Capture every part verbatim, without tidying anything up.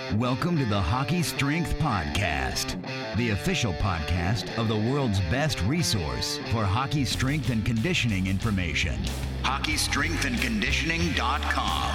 Welcome to the Hockey Strength Podcast, the official podcast of the world's best resource for hockey strength and conditioning information. hockey strength and conditioning dot com.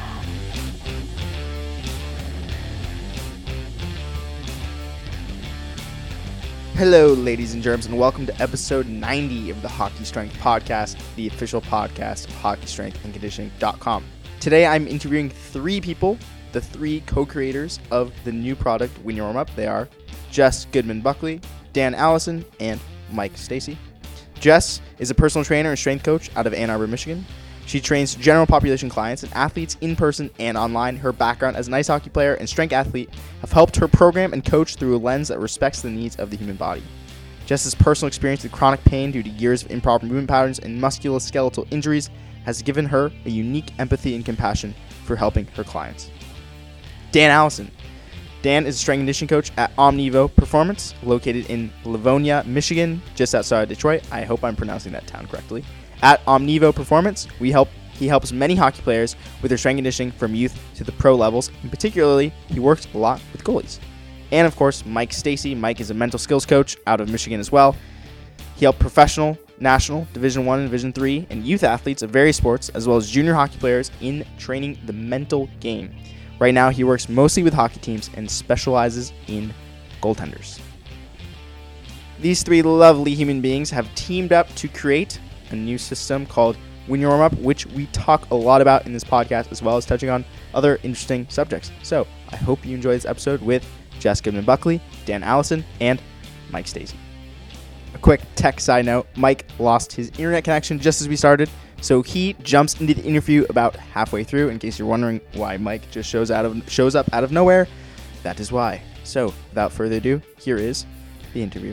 Hello, ladies and germs, and welcome to episode ninety of the Hockey Strength Podcast, the official podcast of hockey strength and conditioning dot com. Today, I'm interviewing three people, the three co-creators of the new product, Win Your Warm Up. They are Jess Goodman-Buckley, Dan Allison, and Mike Stacy. Jess is a personal trainer and strength coach out of Ann Arbor, Michigan. She trains general population clients and athletes in person and online. Her background as an ice hockey player and strength athlete have helped her program and coach through a lens that respects the needs of the human body. Jess's personal experience with chronic pain due to years of improper movement patterns and musculoskeletal injuries has given her a unique empathy and compassion for helping her clients. Dan Allison. Dan is a strength and conditioning coach at Omnivo Performance, located in Livonia, Michigan, just outside of Detroit. I hope I'm pronouncing that town correctly. At Omnivo Performance, we help he helps many hockey players with their strength and conditioning from youth to the pro levels, and particularly, he works a lot with goalies. And of course, Mike Stacy. Mike is a mental skills coach out of Michigan as well. He helped professional, national, Division One, and Division Three, and youth athletes of various sports, as well as junior hockey players in training the mental game. Right now, he works mostly with hockey teams and specializes in goaltenders. These three lovely human beings have teamed up to create a new system called Win Your Warm Up, which we talk a lot about in this podcast, as well as touching on other interesting subjects. So I hope you enjoy this episode with Jess Goodman-Buckley, Dan Allison, and Mike Stacy. A quick tech side note, Mike lost his internet connection just as we started, so he jumps into the interview about halfway through. In case you're wondering why Mike just shows out of shows up out of nowhere, that is why. So without further ado, here is the interview.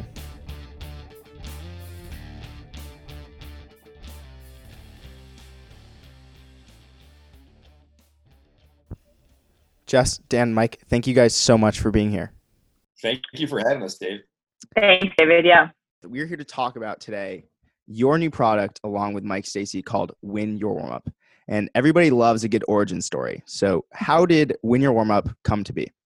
Jess, Dan, Mike, thank you guys so much for being here. Thank you for having us, Dave. Thanks, David. Yeah. We're here to talk about today your new product along with Mike Stacy called Win Your Warm Up. And everybody loves a good origin story. So how did Win Your Warm Up come to be?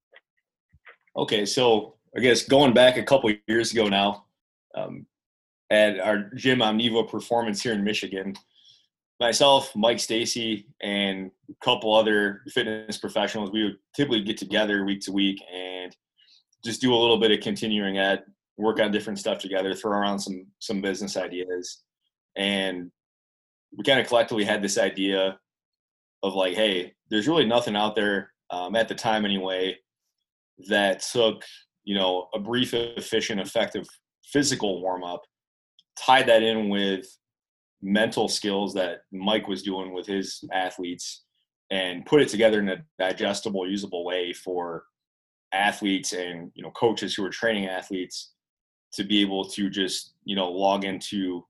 Okay, so I guess going back a couple years ago now, um, at our gym Omnivo Performance here in Michigan, myself, Mike Stacy, and a couple other fitness professionals, we would typically get together week to week and just do a little bit of continuing ed, work on different stuff together, throw around some some business ideas. And we kind of collectively had this idea of like, hey, there's really nothing out there, um, at the time anyway, that took, you know, a brief, efficient, effective physical warm-up, tied that in with mental skills that Mike was doing with his athletes, and put it together in a digestible, usable way for athletes and, you know, coaches who are training athletes to be able to just, you know, log into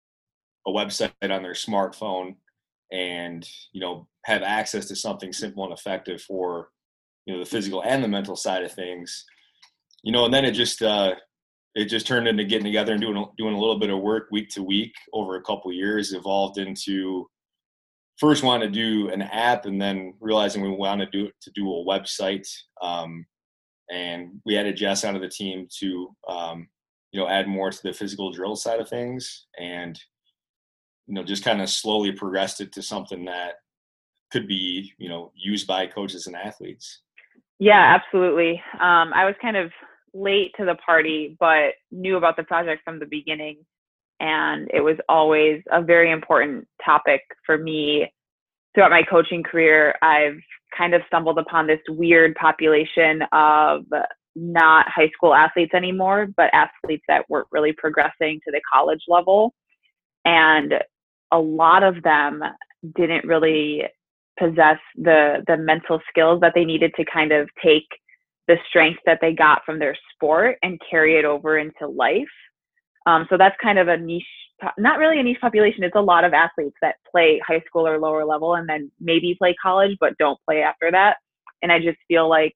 a website on their smartphone and, you know, have access to something simple and effective for, you know, the physical and the mental side of things, you know. And then it just, uh, it just turned into getting together and doing, doing a little bit of work week to week over a couple of years, evolved into first wanting to do an app and then realizing we wanted to do, to do a website. Um, and we added Jess onto the team to, um, you know, add more to the physical drill side of things, and, you know, just kind of slowly progressed it to something that could be, you know, used by coaches and athletes. Yeah, absolutely. Um, I was kind of late to the party, but knew about the project from the beginning. And it was always a very important topic for me. Throughout my coaching career, I've kind of stumbled upon this weird population of not high school athletes anymore, but athletes that weren't really progressing to the college level. And a lot of them didn't really possess the the mental skills that they needed to kind of take the strength that they got from their sport and carry it over into life. Um, so that's kind of a niche, not really a niche population. It's a lot of athletes that play high school or lower level and then maybe play college, but don't play after that. And I just feel like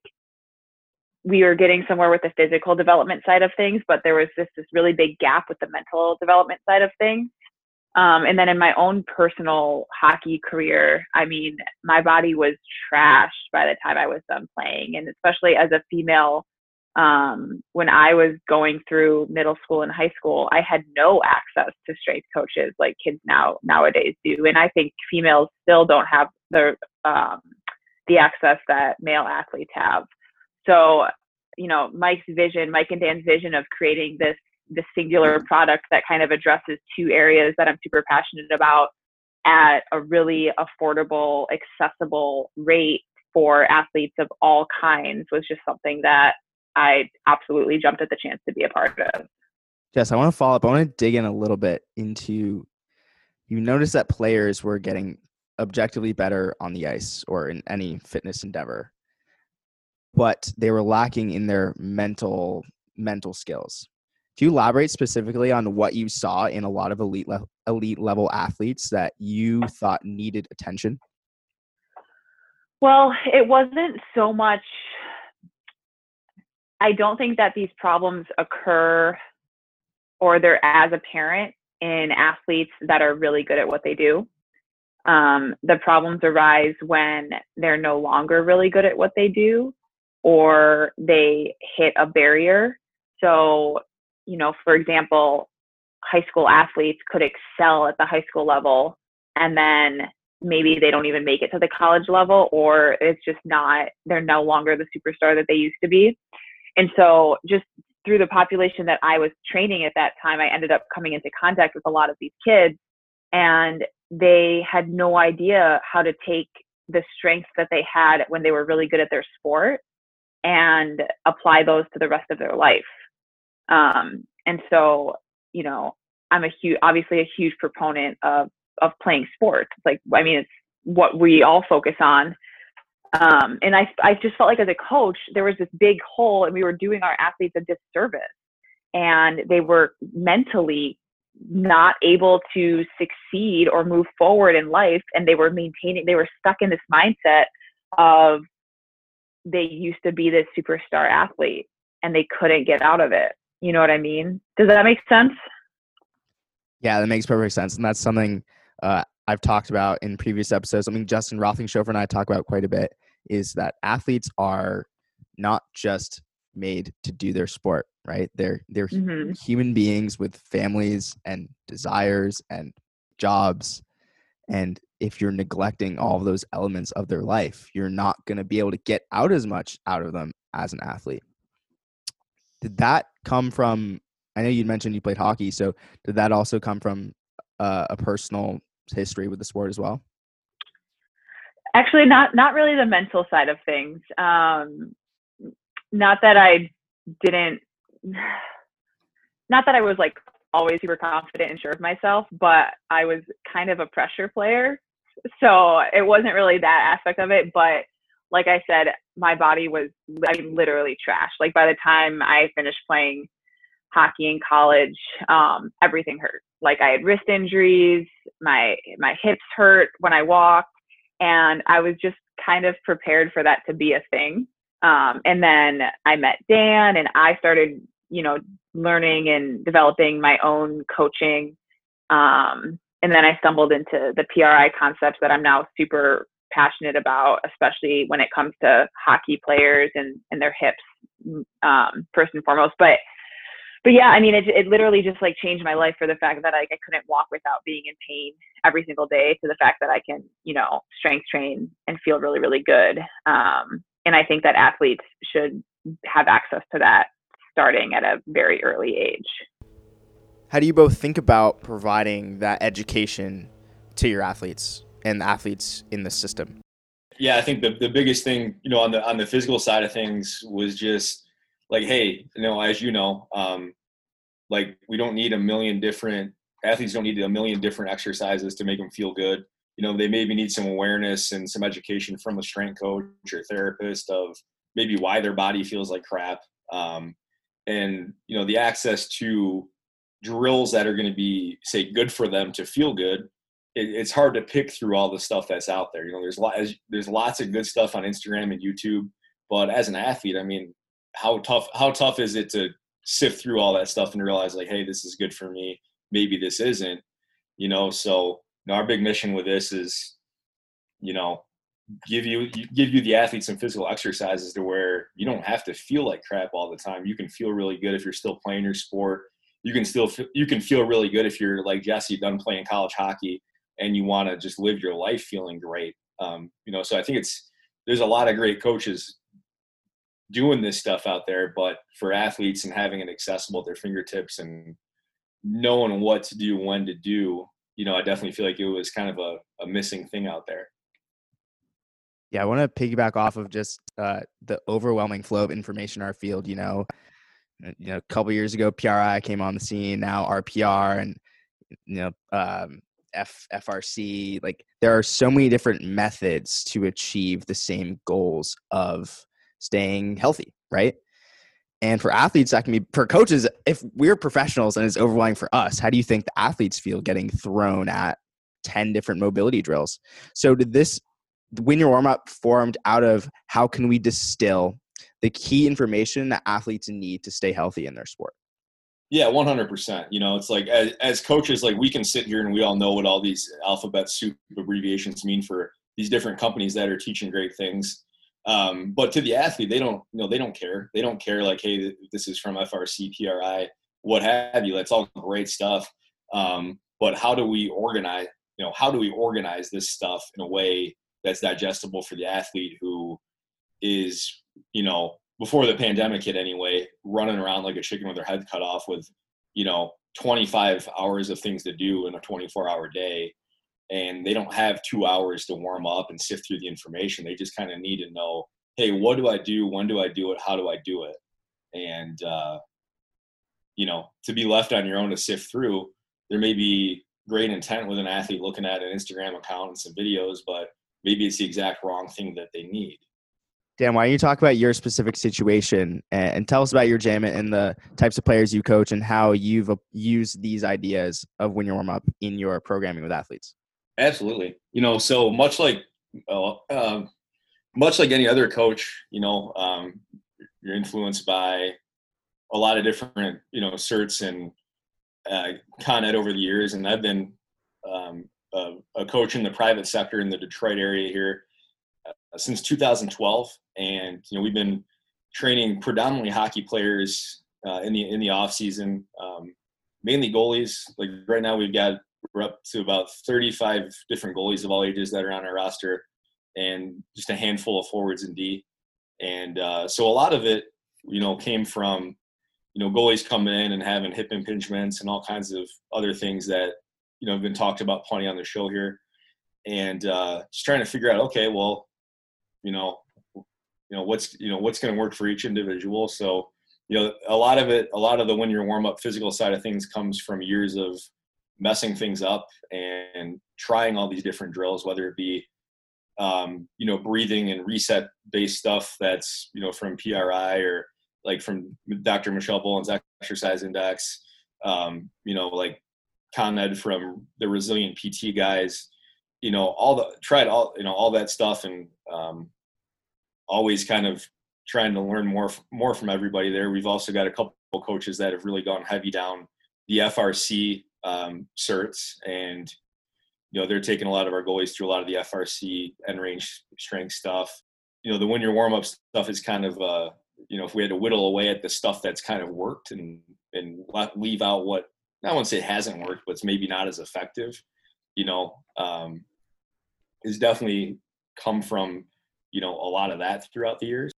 we were getting somewhere with the physical development side of things, but there was just this really big gap with the mental development side of things. Um, and then in my own personal hockey career, I mean, my body was trashed by the time I was done playing. And especially as a female, um, when I was going through middle school and high school, I had no access to strength coaches like kids now nowadays do. And I think females still don't have the, um, the access that male athletes have. So, you know, Mike's vision, Mike and Dan's vision of creating this this singular product that kind of addresses two areas that I'm super passionate about at a really affordable, accessible rate for athletes of all kinds was just something that I absolutely jumped at the chance to be a part of. Jess, I want to follow up. I want to dig in a little bit into, you noticed that players were getting objectively better on the ice or in any fitness endeavor, but they were lacking in their mental mental skills. Do you elaborate specifically on what you saw in a lot of elite le- elite level athletes that you thought needed attention? Well, it wasn't so much, I don't think that these problems occur or they're as apparent in athletes that are really good at what they do. Um, the problems arise when they're no longer really good at what they do or they hit a barrier. So, you know, for example, high school athletes could excel at the high school level and then maybe they don't even make it to the college level, or it's just not, they're no longer the superstar that they used to be. And so just through the population that I was training at that time, I ended up coming into contact with a lot of these kids, and they had no idea how to take the strengths that they had when they were really good at their sport and apply those to the rest of their life. Um, and so, you know, I'm a huge, obviously a huge proponent of, of playing sports. Like, I mean, it's what we all focus on. Um, and I, I just felt like as a coach, there was this big hole and we were doing our athletes a disservice, and they were mentally not able to succeed or move forward in life. And they were maintaining, they were stuck in this mindset of they used to be this superstar athlete and they couldn't get out of it. You know what I mean? Does that make sense? Yeah, that makes perfect sense. And that's something uh, I've talked about in previous episodes. I mean, Justin Rothingshofer and I talk about quite a bit, is that athletes are not just made to do their sport, right? They're they're mm-hmm. human beings with families and desires and jobs. And if you're neglecting all of those elements of their life, you're not going to be able to get out as much out of them as an athlete. Did that come from, I know you mentioned you played hockey, so did that also come from uh, a personal history with the sport as well? Actually, not not really the mental side of things. Um, not that I didn't, not that I was like always super confident and sure of myself, but I was kind of a pressure player. So it wasn't really that aspect of it. But like I said, my body was, I mean, literally trash. Like by the time I finished playing hockey in college, um, everything hurt. Like I had wrist injuries, my my hips hurt when I walked, and I was just kind of prepared for that to be a thing. Um, and then I met Dan, and I started, you know, learning and developing my own coaching. Um, and then I stumbled into the P R I concepts that I'm now super passionate about, especially when it comes to hockey players and, and their hips, um, first and foremost. But But yeah, I mean, it it literally just like changed my life for the fact that like I couldn't walk without being in pain every single day, to the fact that I can, you know, strength train and feel really, really good. Um, and I think that athletes should have access to that starting at a very early age. How do you both think about providing that education to your athletes and the athletes in the system? Yeah, I think the, the biggest thing, you know, on the on the physical side of things was just like, hey, you know, as you know, um, like we don't need a million different athletes don't need a million different exercises to make them feel good. You know, they maybe need some awareness and some education from a strength coach or therapist of maybe why their body feels like crap. Um, and, you know, the access to drills that are going to be, say, good for them to feel good. It, it's hard to pick through all the stuff that's out there. You know, there's, lot, there's lots of good stuff on Instagram and YouTube, but as an athlete, I mean, how tough, how tough is it to sift through all that stuff and realize like, hey, this is good for me. Maybe this isn't. you know, so you know, our big mission with this is, you know, give you give you the athletes some physical exercises to where you don't have to feel like crap all the time. You can feel really good if you're still playing your sport. You can still you can feel really good if you're like Jesse, done playing college hockey, and you want to just live your life feeling great. Um, you know, so I think it's there's a lot of great coaches doing this stuff out there, but for athletes and having it accessible at their fingertips and knowing what to do, when to do, you know, I definitely feel like it was kind of a, a missing thing out there. Yeah, I want to piggyback off of just uh, the overwhelming flow of information in our field. You know, you know, a couple of years ago, P R I came on the scene. Now R P R and you know, um, F FRC. Like, there are so many different methods to achieve the same goals of staying healthy, right? And for athletes, that can be for coaches. If we're professionals and it's overwhelming for us, how do you think the athletes feel getting thrown at ten different mobility drills? So did this Win Your Warm Up formed out of how can we distill the key information that athletes need to stay healthy in their sport? Yeah, one hundred percent. You know, it's like as, as coaches, like we can sit here and we all know what all these alphabet soup abbreviations mean for these different companies that are teaching great things. Um, but to the athlete, they don't, you know, they don't care. They don't care like, hey, this is from F R C, P R I, what have you. That's all great stuff. Um, but how do we organize, you know, how do we organize this stuff in a way that's digestible for the athlete who is, you know, before the pandemic hit anyway, running around like a chicken with their head cut off with, you know, twenty-five hours of things to do in a twenty-four hour day. And they don't have two hours to warm up and sift through the information. They just kind of need to know, hey, what do I do? When do I do it? How do I do it? And, uh, you know, to be left on your own to sift through, there may be great intent with an athlete looking at an Instagram account and some videos, but maybe it's the exact wrong thing that they need. Dan, why don't you talk about your specific situation and, and tell us about your gym and the types of players you coach and how you've uh, used these ideas of Win Your Warm Up in your programming with athletes? Absolutely. You know, so much like, uh, um, much like any other coach, you know, um, you're influenced by a lot of different, you know, certs and uh, Con Ed over the years. And I've been um, a, a coach in the private sector in the Detroit area here uh, since two thousand twelve. And, you know, we've been training predominantly hockey players uh, in the, in the off season, um, mainly goalies. Like right now we've got, we're up to about thirty-five different goalies of all ages that are on our roster and just a handful of forwards and D. And uh, so a lot of it, you know, came from, you know, goalies coming in and having hip impingements and all kinds of other things that, you know, have been talked about plenty on the show here. And uh, just trying to figure out, okay, well, you know, you know, what's, you know, what's going to work for each individual. So, you know, a lot of it, a lot of the Win Your Warm Up physical side of things comes from years of messing things up and trying all these different drills, whether it be, um, you know, breathing and reset based stuff that's, you know, from P R I or like from Doctor Michelle Boland's exercise index, um, you know, like Con Ed from the Resilient P T guys, you know, all the, tried all, you know, all that stuff and um, always kind of trying to learn more, more from everybody there. We've also got a couple of coaches that have really gone heavy down the F R C um, certs, and you know they're taking a lot of our goalies through a lot of the F R C end range strength stuff. You know, the Win Your Warm Up stuff is kind of uh, you know, if we had to whittle away at the stuff that's kind of worked and and leave out what I wouldn't say hasn't worked, but it's maybe not as effective. You know, um, has definitely come from you know a lot of that throughout the years.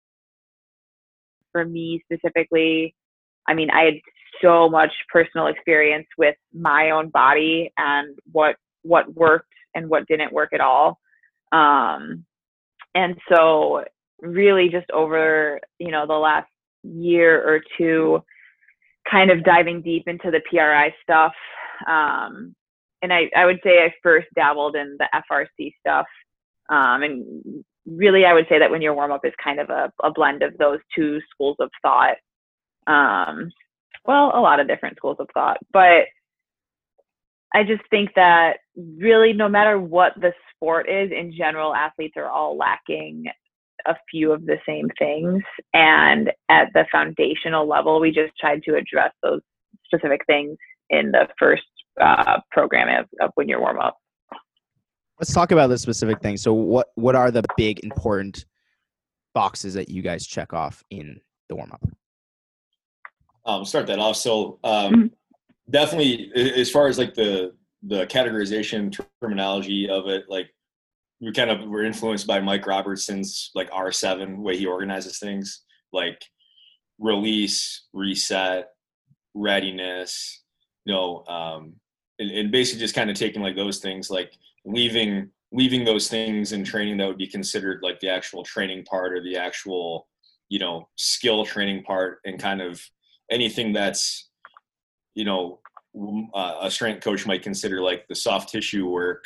For me specifically, I mean, I had so much personal experience with my own body and what what worked and what didn't work at all. Um, and so really just over, you know, the last year or two, kind of diving deep into the P R I stuff. Um, and I, I would say I first dabbled in the F R C stuff. Um, and really, I would say that Win Your Warm Up is kind of a, a blend of those two schools of thought. Um, well, a lot of different schools of thought, but I just think that really no matter what the sport is, in general, athletes are all lacking a few of the same things. And at the foundational level, we just tried to address those specific things in the first uh, program of, of when you're warm up. Let's talk about the specific things. So what, what are the big important boxes that you guys check off in the warm up? Um, start that off. So um, Mm-hmm. definitely as far as like the, the categorization terminology of it, like we kind of were influenced by Mike Robertson's like R seven way he organizes things, like release, reset, readiness, you know, um, and, and basically just kind of taking like those things, like leaving, leaving those things in training that would be considered like the actual training part or the actual, you know, skill training part, and kind of anything that's, you know, uh, a strength coach might consider like the soft tissue work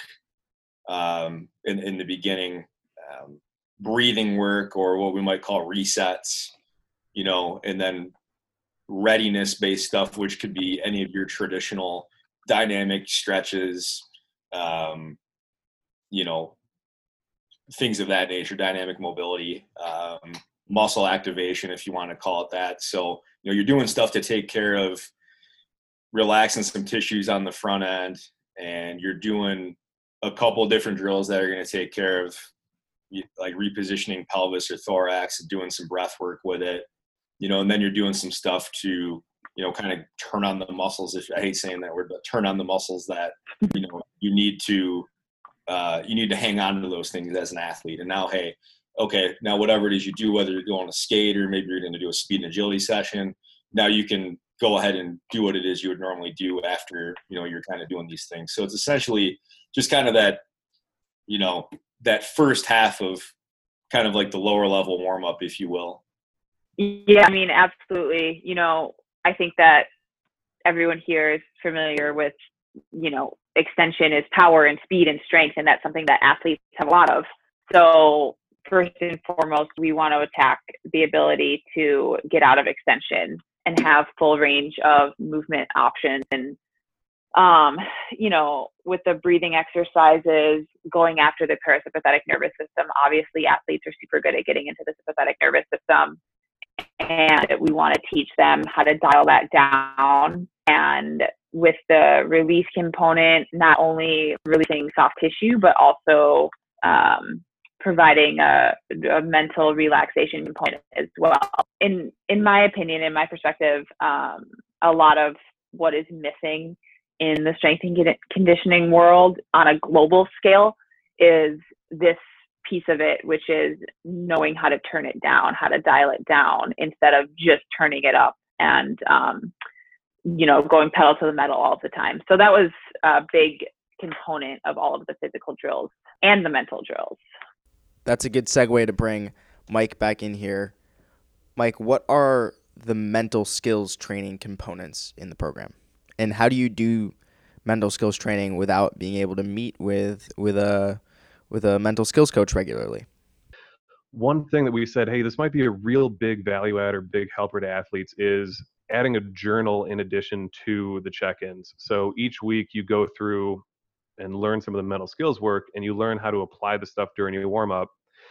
um, in, in the beginning, um, breathing work, or what we might call resets, you know, and then readiness based stuff, which could be any of your traditional dynamic stretches, um, you know, things of that nature, dynamic mobility, um, muscle activation, if you want to call it that. So, you know, you're doing stuff to take care of relaxing some tissues on the front end, and you're doing a couple different drills that are going to take care of like repositioning pelvis or thorax, doing some breath work with it, you know, and then you're doing some stuff to, you know, kind of turn on the muscles. If I hate saying that word, but turn on the muscles that, you know, you need to, uh, you need to hang on to those things as an athlete. And now, hey, okay, now whatever it is you do, whether you're going to skate or maybe you're going to do a speed and agility session, now you can go ahead and do what it is you would normally do after, you know, you're kind of doing these things. So it's essentially just kind of that, you know, that first half of kind of like the lower level warm up, if you will. Yeah, I mean, absolutely. You know, I think that everyone here is familiar with, you know, extension is power and speed and strength, and that's something that athletes have a lot of. So first and foremost, we want to attack the ability to get out of extension and have full range of movement options. And, um, you know, with the breathing exercises, going after the parasympathetic nervous system, obviously athletes are super good at getting into the sympathetic nervous system. And we want to teach them how to dial that down. And with the release component, not only releasing soft tissue, but also um, providing a, a mental relaxation component as well. In in my opinion, in my perspective, um, a lot of what is missing in the strength and conditioning world on a global scale is this piece of it, which is knowing how to turn it down, how to dial it down instead of just turning it up and, um, you know, going pedal to the metal all the time. So that was a big component of all of the physical drills and the mental drills. That's a good segue to bring Mike back in here. Mike, what are the mental skills training components in the program? And how do you do mental skills training without being able to meet with with a with a mental skills coach regularly? One thing that we said, hey, this might be a real big value add or big helper to athletes is adding a journal in addition to the check-ins. So each week you go through and learn some of the mental skills work, and you learn how to apply the stuff during your warm-up.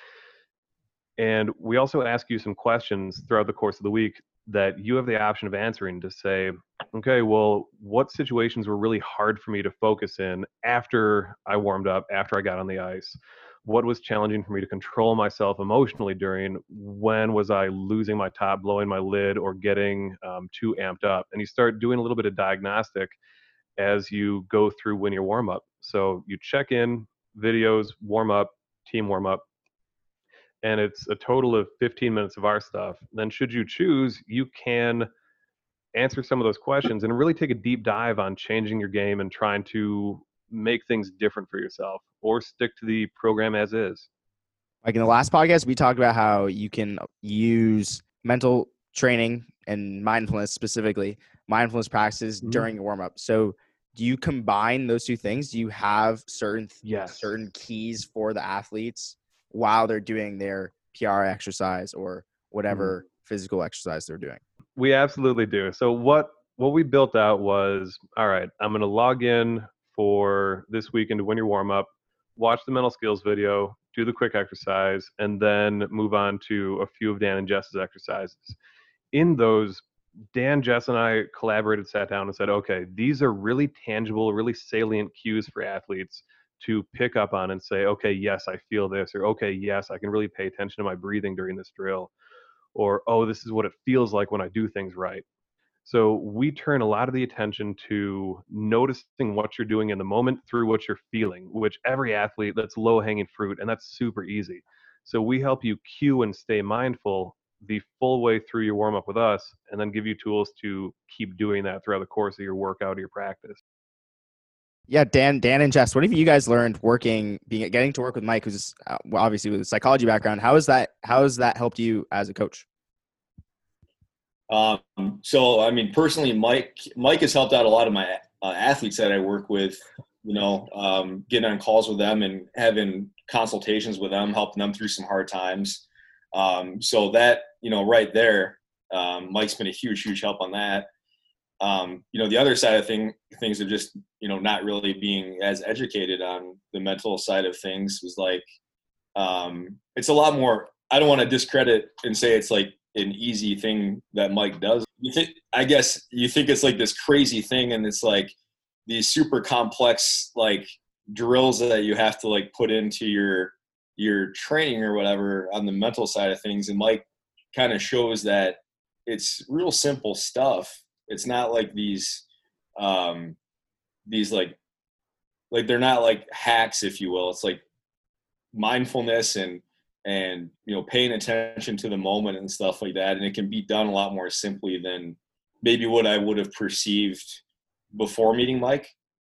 And we also ask you some questions throughout the course of the week that you have the option of answering to say, okay, well, what situations were really hard for me to focus in after I warmed up, after I got on the ice? What was challenging for me to control myself emotionally during? When was I losing my top, blowing my lid, or getting um, too amped up? And you start doing a little bit of diagnostic as you go through when your warm up. So you check in, videos, warm up, team warm up, and it's a total of fifteen minutes of our stuff. Then should you choose, you can answer some of those questions and really take a deep dive on changing your game and trying to make things different for yourself, or stick to the program as is. Like in the last podcast, we talked about how you can use mental training and mindfulness, specifically mindfulness practices mm-hmm. during your warm-up. So do you combine those two things? Do you have certain yes. certain keys for the athletes while they're doing their P R exercise or whatever mm-hmm. physical exercise they're doing? We absolutely do. So what what we built out was, all right, I'm going to log in for this weekend to win your warm-up, watch the mental skills video, do the quick exercise, and then move on to a few of Dan and Jess's exercises. In those, Dan, Jess, and I collaborated, sat down and said, okay, these are really tangible, really salient cues for athletes to pick up on and say, okay, yes, I feel this, or okay, yes, I can really pay attention to my breathing during this drill, or oh, this is what it feels like when I do things right. So we turn a lot of the attention to noticing what you're doing in the moment through what you're feeling, which every athlete, that's low hanging fruit, and that's super easy. So we help you cue and stay mindful the full way through your warm up with us, and then give you tools to keep doing that throughout the course of your workout or your practice. Yeah, Dan, Dan and Jess, what have you guys learned working, being, getting to work with Mike, who's uh, well, obviously with a psychology background? How has that, how has that helped you as a coach? Um, so, I mean, personally, Mike, Mike has helped out a lot of my uh, athletes that I work with, you know, um, getting on calls with them and having consultations with them, helping them through some hard times. Um, so that, you know, right there, um, Mike's been a huge, huge help on that. Um, you know, the other side of thing, things of just, you know, not really being as educated on the mental side of things was like, um, it's a lot more, I don't want to discredit and say it's like an easy thing that Mike does. You think, I guess you think it's like this crazy thing, and it's like these super complex, like drills that you have to like put into your, your training or whatever on the mental side of things. And Mike kind of shows that it's real simple stuff. It's not like these, um, these like, like they're not like hacks, if you will. It's like mindfulness and, and, you know, paying attention to the moment and stuff like that. And it can be done a lot more simply than maybe what I would have perceived before meeting Mike,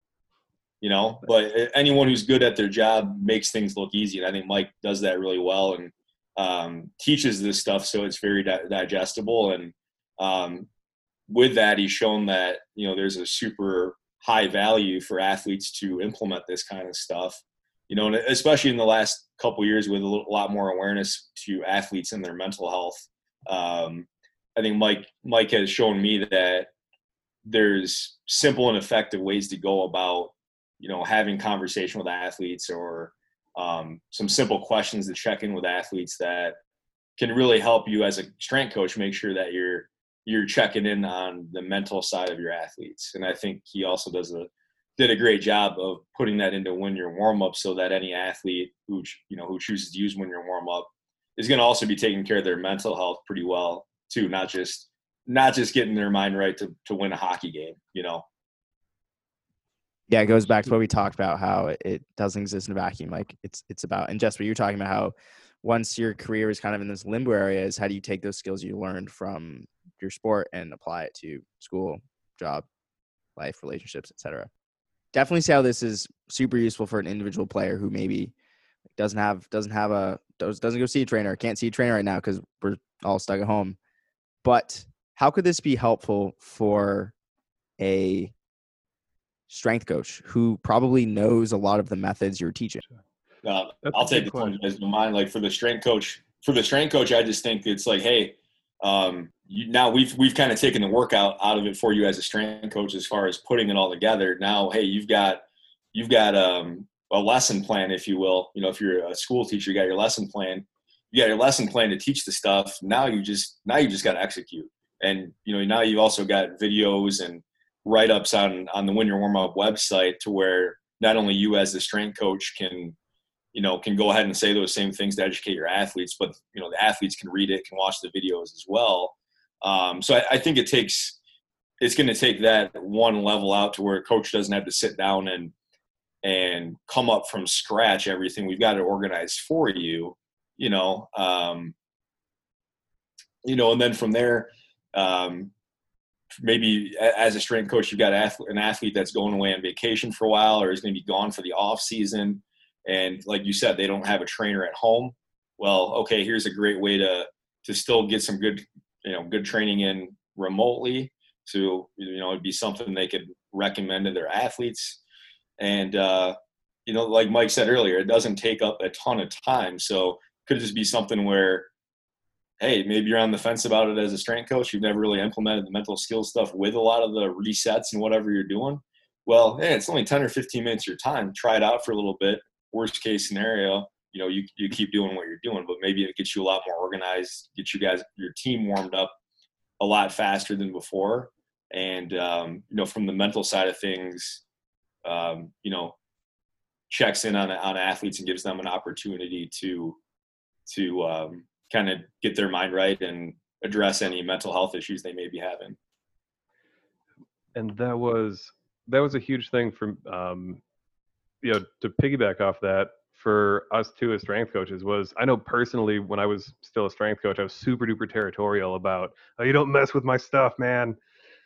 you know, but anyone who's good at their job makes things look easy. And I think Mike does that really well, and um, teaches this stuff so it's very di- digestible. And, um, with that, he's shown that, you know, there's a super high value for athletes to implement this kind of stuff, you know, and especially in the last couple of years with a little, lot more awareness to athletes and their mental health. Um, I think Mike, Mike has shown me that there's simple and effective ways to go about, you know, having conversation with athletes, or um, some simple questions to check in with athletes that can really help you as a strength coach make sure that you're, you're checking in on the mental side of your athletes. And I think he also does a, did a great job of putting that into Win Your Warm Up, so that any athlete who, you know, who chooses to use Win Your Warm Up is going to also be taking care of their mental health pretty well too. Not just, not just getting their mind right to, to win a hockey game, you know? Yeah, it goes back to what we talked about, how it doesn't exist in a vacuum. Like it's, it's about, and just what you're talking about, how once your career is kind of in this limbo area, is how do you take those skills you learned from your sport and apply it to school, job, life, relationships, et cetera. Definitely see how this is super useful for an individual player who maybe doesn't have, doesn't have a, doesn't go see a trainer, can't see a trainer right now because we're all stuck at home. But how could this be helpful for a strength coach who probably knows a lot of the methods you're teaching? Uh, I'll take the point as mine. Like for the strength coach, for the strength coach, I just think it's like, hey, um, you, now we've we've kind of taken the workout out of it for you as a strength coach, as far as putting it all together. Now, hey, you've got you've got um, a lesson plan, if you will. You know, if you're a school teacher, you got your lesson plan. You got your lesson plan to teach the stuff. Now you just now you just got to execute. And you know, now you've also got videos and write-ups on on the Win Your Warm Up website, to where not only you as the strength coach can, you know, can go ahead and say those same things to educate your athletes, but, you know, the athletes can read it, can watch the videos as well. Um, so I, I think it takes, it's going to take that one level out to where a coach doesn't have to sit down and, and come up from scratch everything. We've got it organized for you, you know, um, you know, and then from there, um, maybe as a strength coach, you've got an athlete that's going away on vacation for a while, or is going to be gone for the off season. And like you said, they don't have a trainer at home. Well, okay, here's a great way to to still get some good, you know, good training in remotely. So, you know, it'd be something they could recommend to their athletes. And, uh, you know, like Mike said earlier, it doesn't take up a ton of time. So it could just be something where, hey, maybe you're on the fence about it as a strength coach. You've never really implemented the mental skills stuff with a lot of the resets and whatever you're doing. Well, hey, it's only ten or fifteen minutes of your time. Try it out for a little bit. Worst case scenario, you know, you, you keep doing what you're doing, but maybe it gets you a lot more organized, get you guys, your team warmed up a lot faster than before. And, um, you know, from the mental side of things, um, you know, checks in on, on athletes and gives them an opportunity to, to um, kind of get their mind right and address any mental health issues they may be having. And that was, that was a huge thing for, um, you know, to piggyback off that for us too as strength coaches was, I know personally when I was still a strength coach, I was super duper territorial about, oh, you don't mess with my stuff, man.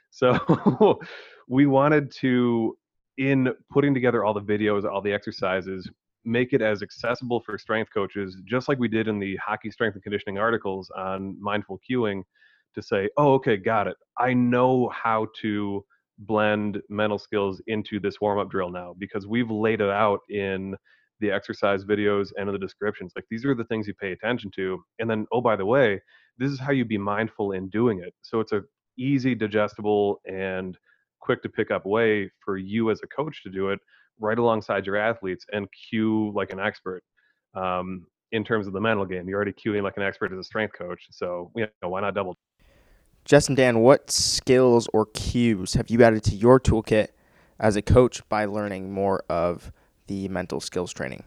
So we wanted to, in putting together all the videos, all the exercises, make it as accessible for strength coaches, just like we did in the hockey strength and conditioning articles on mindful cueing, to say, oh, okay, got it. I know how to blend mental skills into this warm-up drill now because we've laid it out in the exercise videos and in the descriptions. Like, these are the things you pay attention to. And then, oh, by the way, this is how you be mindful in doing it. So it's a easy, digestible, and quick to pick up way for you as a coach to do it right alongside your athletes and cue like an expert. Um, in terms of the mental game, you're already cueing like an expert as a strength coach. So, you know, why not double? Jess and Dan, what skills or cues have you added to your toolkit as a coach by learning more of the mental skills training?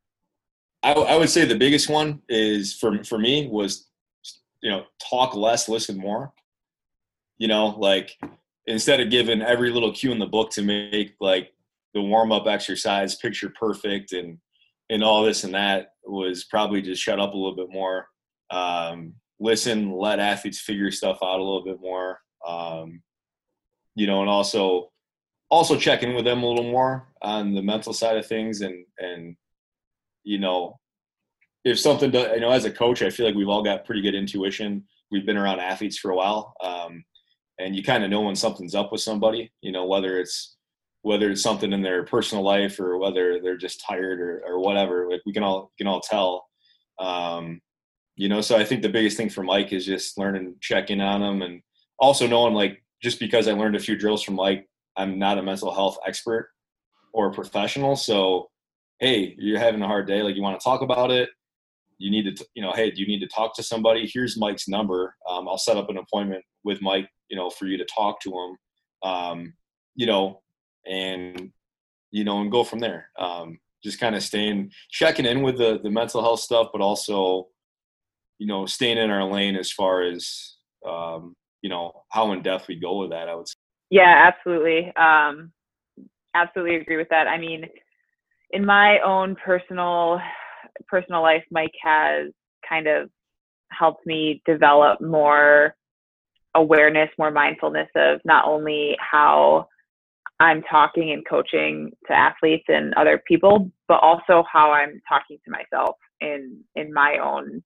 I, I would say the biggest one is for for me was, you know, talk less, listen more. You know, like instead of giving every little cue in the book to make like the warm up exercise picture perfect and and all this and that, was probably just shut up a little bit more. Um, listen, let athletes figure stuff out a little bit more, um, you know, and also, also check in with them a little more on the mental side of things. And, and, you know, if something does, you know, as a coach, I feel like we've all got pretty good intuition. We've been around athletes for a while. Um, and you kind of know when something's up with somebody, you know, whether it's, whether it's something in their personal life or whether they're just tired or, or whatever, like we can all, can all tell. Um, You know, so I think the biggest thing for Mike is just learning, checking on him, and also knowing, like, just because I learned a few drills from Mike, I'm not a mental health expert or a professional. So, hey, you're having a hard day. Like, you want to talk about it. You need to, you know, hey, do you need to talk to somebody? Here's Mike's number. Um, I'll set up an appointment with Mike, you know, for you to talk to him, um, you know, and, you know, and go from there. Um, just kind of staying, checking in with the, the mental health stuff, but also, you know, staying in our lane as far as, um, you know, how in depth we go with that, I would say. Yeah, absolutely. Um, absolutely agree with that. I mean, in my own personal, personal life, Mike has kind of helped me develop more awareness, more mindfulness of not only how I'm talking and coaching to athletes and other people, but also how I'm talking to myself in, in my own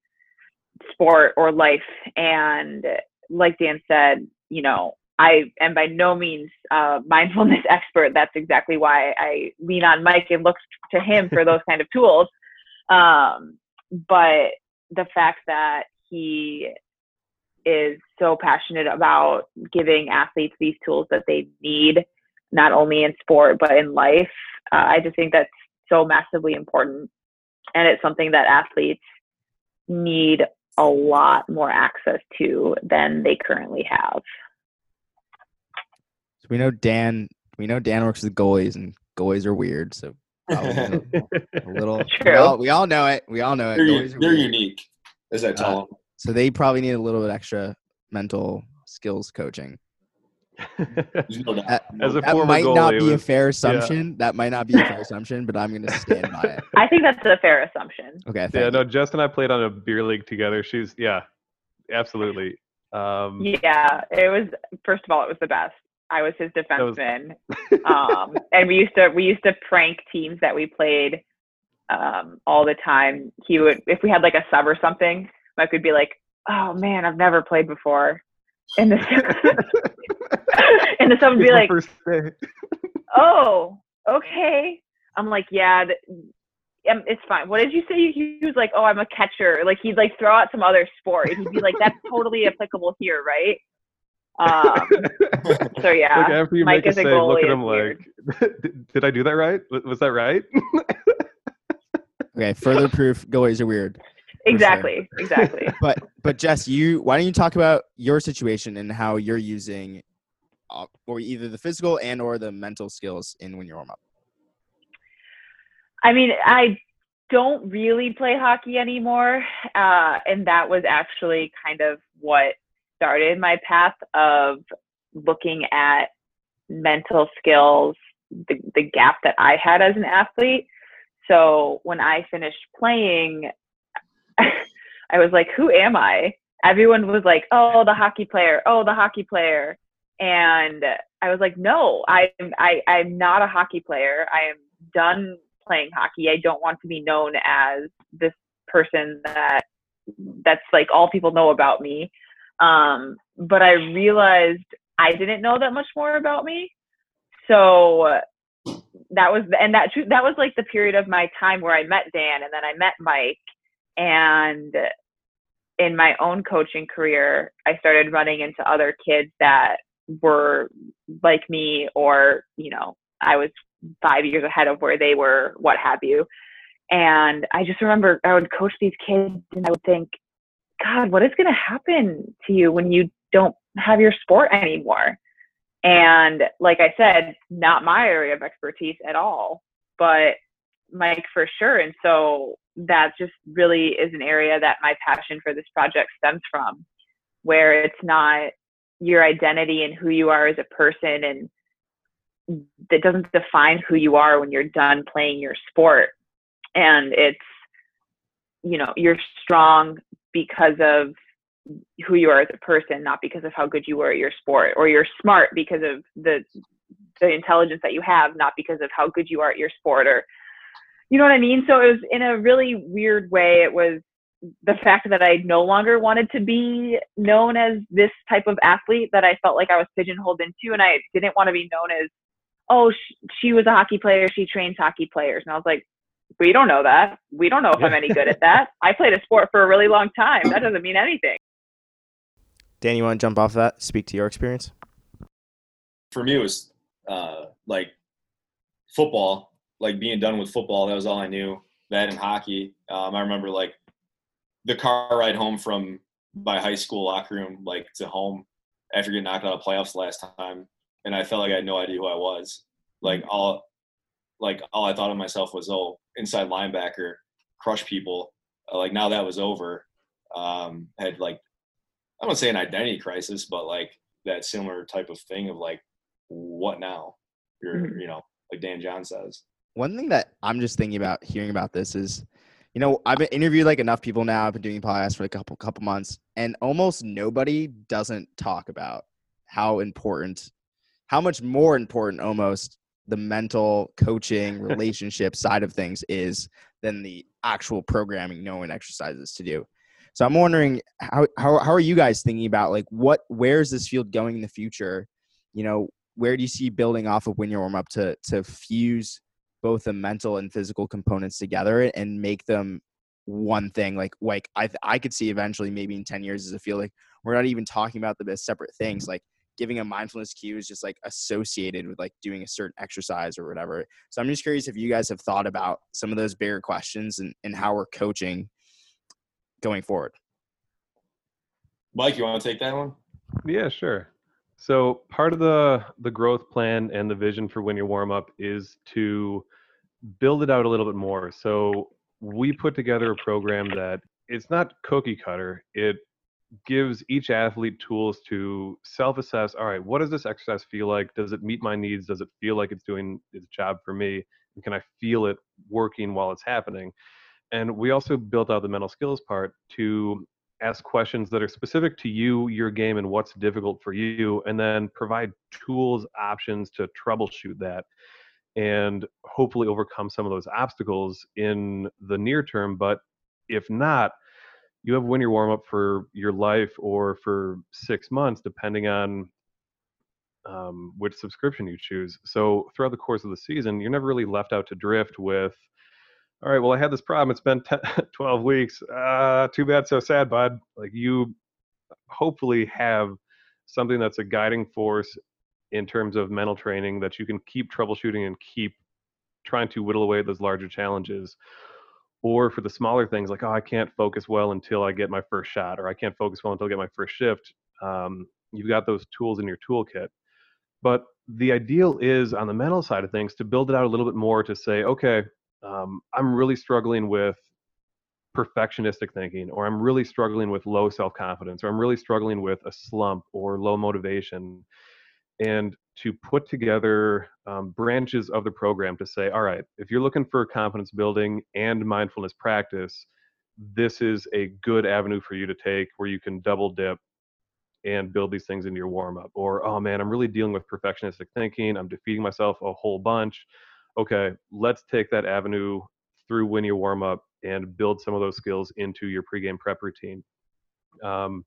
sport or life. And like Dan said, you know, I am by no means a mindfulness expert. That's exactly why I lean on Mike and look to him for those kind of tools. Um, but the fact that he is so passionate about giving athletes these tools that they need, not only in sport, but in life, uh, I just think that's so massively important. And it's something that athletes need a lot more access to than they currently have. So we know Dan, we know Dan works with goalies, and goalies are weird. So probably a, a little, True. We all, we all know it. We all know it. They're, Goalies are they're weird. unique, as I tell Uh, them. So they probably need a little bit extra mental skills coaching. There's no doubt. That, As a that former might goalie, not it be a was- fair assumption. That might not be a fair assumption, but I'm going to stand by it. I think that's a fair assumption. Okay. Thank Yeah, you. no, Jess and I played on a beer league together. She's, yeah, absolutely. Um, Yeah, it was, first of all, it was the best. I was his was- defenseman. um, and we used to, we used to prank teams that we played um, all the time. He would, if we had like a sub or something, Mike would be like, oh man, I've never played before. And the, and the sub would be it's my like, first day. oh, okay. I'm like, yeah, th- um, it's fine. What did you say? He was like, oh, I'm a catcher. Like, he'd like throw out some other sport. He'd be like, that's totally applicable here, right? Um, so yeah, Like after you Mike make a as a save, look goalie at is him weird. like, did, did I do that right? Was was that right? Okay. Further proof goalies are weird. Exactly. Exactly. But but Jess, you why don't you talk about your situation and how you're using, uh, or either the physical and or the mental skills in when you warm up. I mean, I don't really play hockey anymore, uh, and that was actually kind of what started my path of looking at mental skills, the, the gap that I had as an athlete. So when I finished playing, I was like, who am I? Everyone was like, oh, the hockey player, oh, the hockey player. And I was like, no, I, I, I'm not a hockey player. I am done playing hockey. I don't want to be known as this person that that's like all people know about me. Um, but I realized I didn't know that much more about me. So that was, and that, that was like the period of my time where I met Dan and then I met Mike. And in my own coaching career, I started running into other kids that were like me, or, you know, I was five years ahead of where they were, what have you. And I just remember I would coach these kids and I would think, God, what is going to happen to you when you don't have your sport anymore? And like I said, not my area of expertise at all, but Mike for sure. And so that just really is an area that my passion for this project stems from, where it's not your identity and who you are as a person, and that doesn't define who you are when you're done playing your sport. And it's, you know, you're strong because of who you are as a person, not because of how good you were at your sport, or you're smart because of the the intelligence that you have, not because of how good you are at your sport, or, you know what I mean? So it was, in a really weird way, it was the fact that I no longer wanted to be known as this type of athlete that I felt like I was pigeonholed into. And I didn't want to be known as, oh, sh- she was a hockey player, she trains hockey players. And I was like, we don't know that. We don't know if I'm any good at that. I played a sport for a really long time. That doesn't mean anything. Dan, you want to jump off that? Speak to your experience. For me, it was uh, like football, like being done with football. That was all I knew. That and hockey. Um, I remember like the car ride home from my high school locker room, like to home after getting knocked out of playoffs last time. And I felt like I had no idea who I was. Like all, like all I thought of myself was, oh, inside linebacker, crush people. Uh, like now that was over. Um, had like, I don't say an identity crisis, but like that similar type of thing of like, what now? You're, mm-hmm. you know, like Dan John says. One thing that I'm just thinking about hearing about this is, you know, I've been interviewed like enough people now. I've been doing podcasts for a couple couple months, and almost nobody doesn't talk about how important, how much more important almost the mental coaching relationship side of things is than the actual programming, knowing exercises to do. So I'm wondering how, how, how are you guys thinking about like what, where is this field going in the future? You know, where do you see building off of when you warm up to, to fuse both the mental and physical components together and make them one thing? Like, like I, I could see eventually maybe in ten years as a field, like we're not even talking about them as separate things. Like giving a mindfulness cue is just like associated with like doing a certain exercise or whatever. So I'm just curious if you guys have thought about some of those bigger questions and, and how we're coaching going forward. Mike, you want to take that one? Yeah, sure. So part of the the growth plan and the vision for When You Warm Up is to build it out a little bit more. So we put together a program that it's not cookie cutter. It gives each athlete tools to self-assess. All right, what does this exercise feel like? Does it meet my needs? Does it feel like it's doing its job for me? And can I feel it working while it's happening? And we also built out the mental skills part to ask questions that are specific to you, your game, and what's difficult for you, and then provide tools, options to troubleshoot that and hopefully overcome some of those obstacles in the near term. But if not, you have When You Warm Up for your life or for six months, depending on um, which subscription you choose. So throughout the course of the season, you're never really left out to drift with, all right, well, I had this problem. It's been ten, twelve weeks. Uh, too bad, so sad, bud. Like you hopefully have something that's a guiding force in terms of mental training that you can keep troubleshooting and keep trying to whittle away at those larger challenges Or for the smaller things like, oh, I can't focus well until I get my first shot, or I can't focus well until I get my first shift. Um, you've got those tools in your toolkit. But the ideal is on the mental side of things to build it out a little bit more to say, okay, um, I'm really struggling with perfectionistic thinking, or I'm really struggling with low self-confidence, or I'm really struggling with a slump or low motivation. And to put together um, branches of the program to say, all right, if you're looking for confidence building and mindfulness practice, this is a good avenue for you to take where you can double dip and build these things into your warm up. Or, oh man, I'm really dealing with perfectionistic thinking. I'm defeating myself a whole bunch. Okay, let's take that avenue through when you warm up and build some of those skills into your pregame prep routine. Um,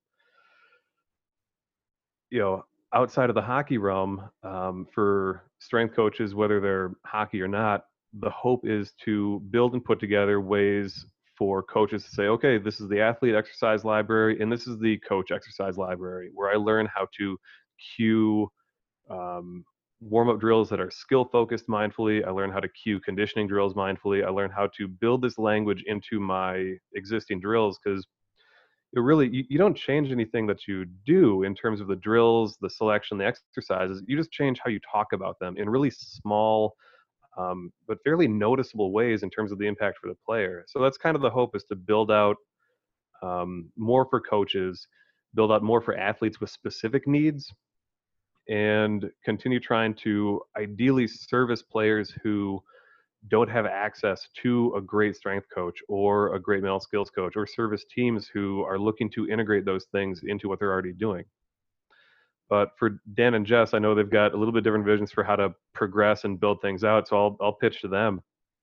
you know, outside of the hockey realm, um, for strength coaches, whether they're hockey or not, the hope is to build and put together ways for coaches to say, okay, this is the athlete exercise library and this is the coach exercise library, where I learn how to cue um, warm-up drills that are skill-focused mindfully. I learn how to cue conditioning drills mindfully. I learn how to build this language into my existing drills, because it really, you, you don't change anything that you do in terms of the drills, the selection, the exercises. You just change how you talk about them in really small um, but fairly noticeable ways in terms of the impact for the player. So that's kind of the hope, is to build out um, more for coaches, build out more for athletes with specific needs, and continue trying to ideally service players who don't have access to a great strength coach or a great mental skills coach, or service teams who are looking to integrate those things into what they're already doing. But for Dan and Jess, I know they've got a little bit different visions for how to progress and build things out. So I'll I'll pitch to them.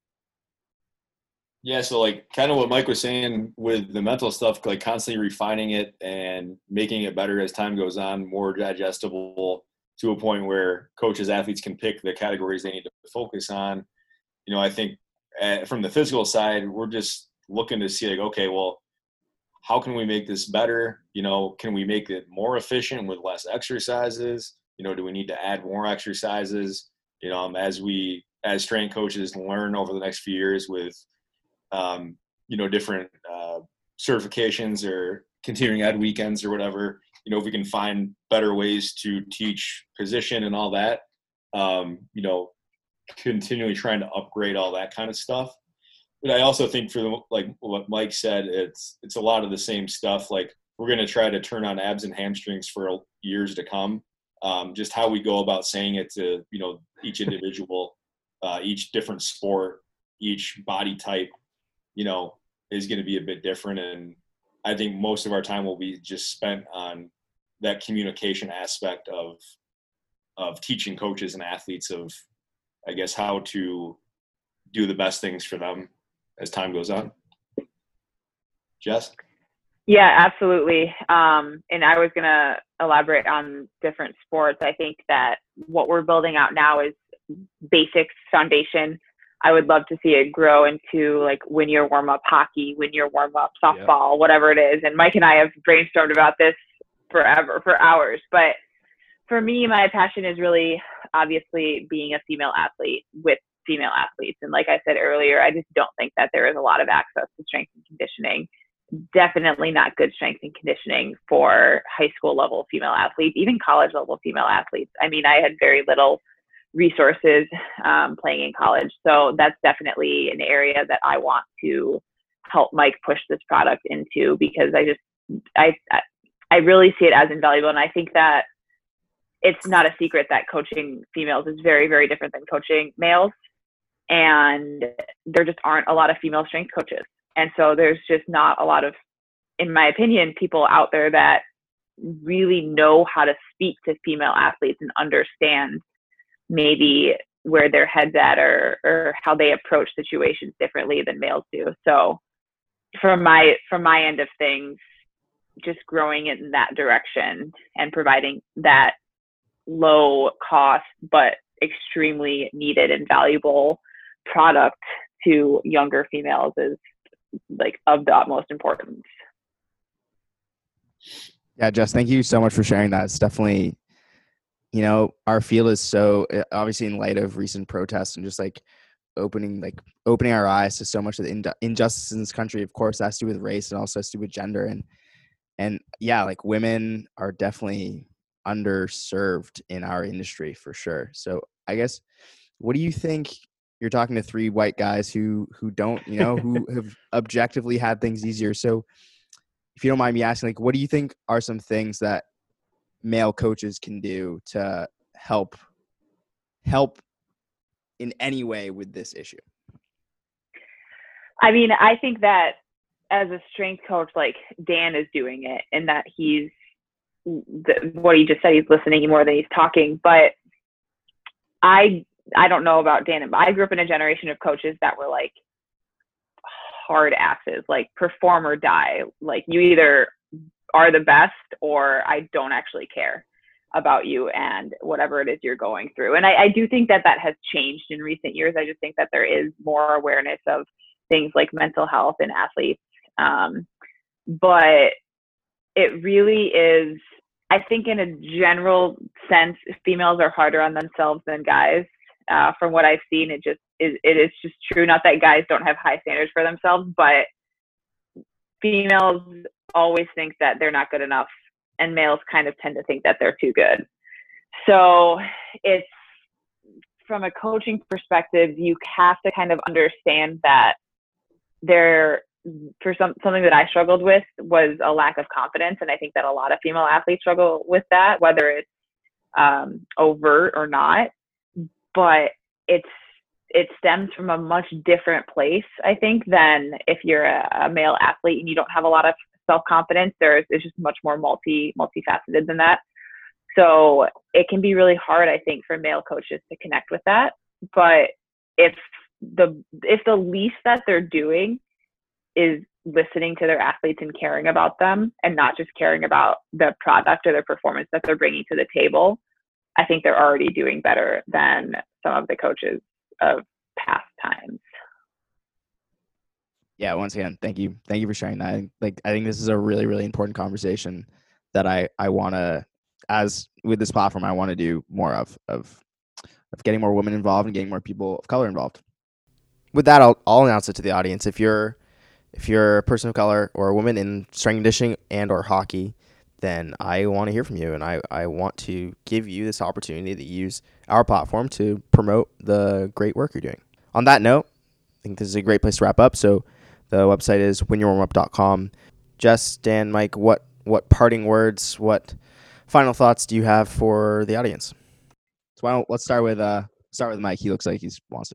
Yeah, so like kind of what Mike was saying with the mental stuff, like constantly refining it and making it better as time goes on, more digestible to a point where coaches, athletes can pick the categories they need to focus on. You know, I think uh, from the physical side, we're just looking to see like, okay, well, how can we make this better? You know, can we make it more efficient with less exercises? You know, do we need to add more exercises? You know, um, as we, as strength coaches, learn over the next few years with, um, you know, different uh, certifications or continuing ed weekends or whatever, you know, if we can find better ways to teach position and all that, um, you know, continually trying to upgrade all that kind of stuff. But I also think for the, like what Mike said, it's it's a lot of the same stuff. Like we're going to try to turn on abs and hamstrings for years to come. Um, just how we go about saying it to, you know, each individual, uh, each different sport, each body type, you know, is going to be a bit different. And I think most of our time will be just spent on that communication aspect of of teaching coaches and athletes of, I guess, how to do the best things for them as time goes on. Jess? Yeah, absolutely. Um, and I was going to elaborate on different sports. I think that what we're building out now is basics, foundation. I would love to see it grow into like when your warm up hockey, when your warm up softball, yeah. whatever it is. And Mike and I have brainstormed about this forever, for hours. But for me, my passion is really obviously being a female athlete with female athletes. And like I said earlier, I just don't think that there is a lot of access to strength and conditioning. Definitely not good strength and conditioning for high school level female athletes, even college level female athletes. I mean, I had very little resources um, playing in college. So that's definitely an area that I want to help Mike push this product into, because I just, I, I really see it as invaluable. And I think that it's not a secret that coaching females is very, very different than coaching males. And there just aren't a lot of female strength coaches. And so there's just not a lot of, in my opinion, people out there that really know how to speak to female athletes and understand maybe where their head's at, or, or how they approach situations differently than males do. So from my, from my end of things, just growing in that direction and providing that low cost, but extremely needed and valuable product to younger females is like of the utmost importance. Yeah, Jess, thank you so much for sharing that. It's definitely, you know, our field is so, obviously in light of recent protests and just like opening like opening our eyes to so much of the in- injustice in this country. Of course, that has to do with race and also has to do with gender. And and yeah, like women are definitely underserved in our industry for sure. So I guess, what do you think? You're talking to three white guys who who don't, you know, who have objectively had things easier. So if you don't mind me asking, like, what do you think are some things that male coaches can do to help help in any way with this issue? I mean, I think that as a strength coach, like Dan is doing it, and that he's the, what he just said, he's listening more than he's talking. But I I don't know about Dan. I grew up in a generation of coaches that were like hard asses, like perform or die. Like you either are the best or I don't actually care about you and whatever it is you're going through. And I, I do think that that has changed in recent years. I just think that there is more awareness of things like mental health in athletes. Um, but it really is, I think in a general sense, females are harder on themselves than guys. Uh, from what I've seen, it just is, it is just true. Not that guys don't have high standards for themselves, but females always think that they're not good enough, and males kind of tend to think that they're too good. So it's, from a coaching perspective, you have to kind of understand that there, for some, something that I struggled with was a lack of confidence. And I think that a lot of female athletes struggle with that, whether it's um, overt or not. But it's it stems from a much different place, I think, than if you're a, a male athlete and you don't have a lot of self-confidence. There's it's just much more multi multifaceted than that. So it can be really hard, I think, for male coaches to connect with that. But if the if the least that they're doing is listening to their athletes and caring about them, and not just caring about the product or the performance that they're bringing to the table, I think they're already doing better than some of the coaches of past times. Yeah, once again, thank you. Thank you for sharing that. Like, I think this is a really, really important conversation that I, I want to, as with this platform, I want to do more of, of, of getting more women involved and getting more people of color involved. With that, I'll, I'll announce it to the audience. If you're, if you're a person of color or a woman in strength and conditioning and or hockey, then I want to hear from you, and I, I want to give you this opportunity to use our platform to promote the great work you're doing. On that note, I think this is a great place to wrap up. So the website is win your warm up dot com. Jess, Dan, Mike, what, what parting words, what final thoughts do you have for the audience? So why don't, let's start with uh start with Mike. He looks like he wants to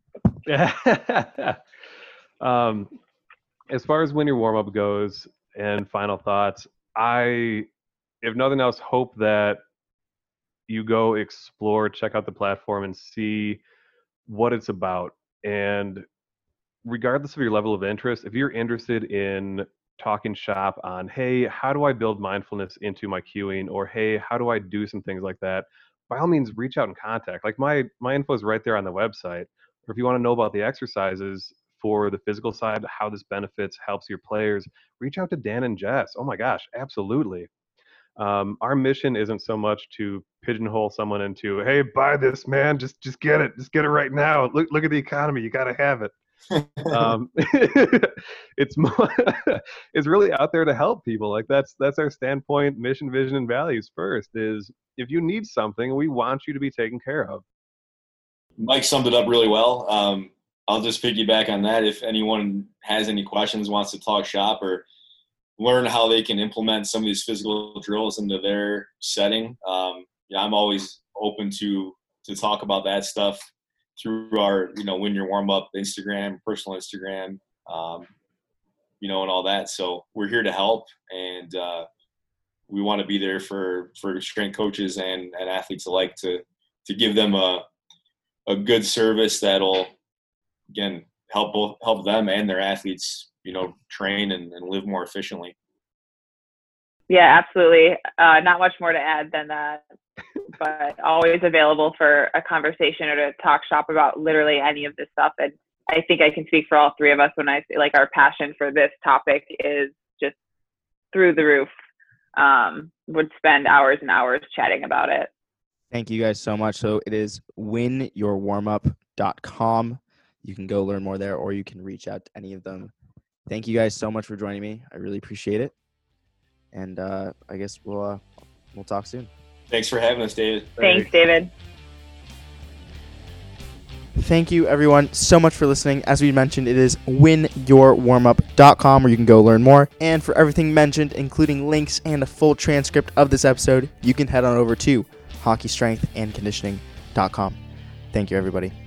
talk. um, as far as Win Your Warm Up goes and final thoughts, I, if nothing else, hope that you go explore, check out the platform and see what it's about. And regardless of your level of interest, if you're interested in talking shop on, hey, how do I build mindfulness into my cueing? Or, hey, how do I do some things like that? By all means, reach out and contact. Like my, my info is right there on the website. Or if you want to know about the exercises for the physical side, how this benefits, helps your players, reach out to Dan and Jess. Oh my gosh, absolutely. Um, our mission isn't so much to pigeonhole someone into, hey, buy this, man, just just get it, just get it right now. Look look at the economy, you got to have it. um, it's more, it's really out there to help people. Like that's that's our standpoint, mission, vision, and values. First is, if you need something, we want you to be taken care of. Mike summed it up really well. Um, I'll just piggyback on that. If anyone has any questions, wants to talk shop or learn how they can implement some of these physical drills into their setting, um, yeah, I'm always open to to talk about that stuff through our, you know, Win Your Warm Up Instagram, personal Instagram, um, you know, and all that. So we're here to help, and uh, we want to be there for for strength coaches and, and athletes alike to to give them a a good service that'll, again, help both help them and their athletes, you know, train and, and live more efficiently. Yeah, absolutely. Uh, not much more to add than that, but always available for a conversation or to talk shop about literally any of this stuff. And I think I can speak for all three of us when I say, like, our passion for this topic is just through the roof. Um, would spend hours and hours chatting about it. Thank you guys so much. So it is win your warm up dot com. You can go learn more there, or you can reach out to any of them. Thank you guys so much for joining me. I really appreciate it. And uh, I guess we'll uh, we'll talk soon. Thanks for having us, David. Thanks, David. Thank you, everyone, so much for listening. As we mentioned, it is win your warm up dot com where you can go learn more. And for everything mentioned, including links and a full transcript of this episode, you can head on over to hockey strength and conditioning dot com. Thank you, everybody.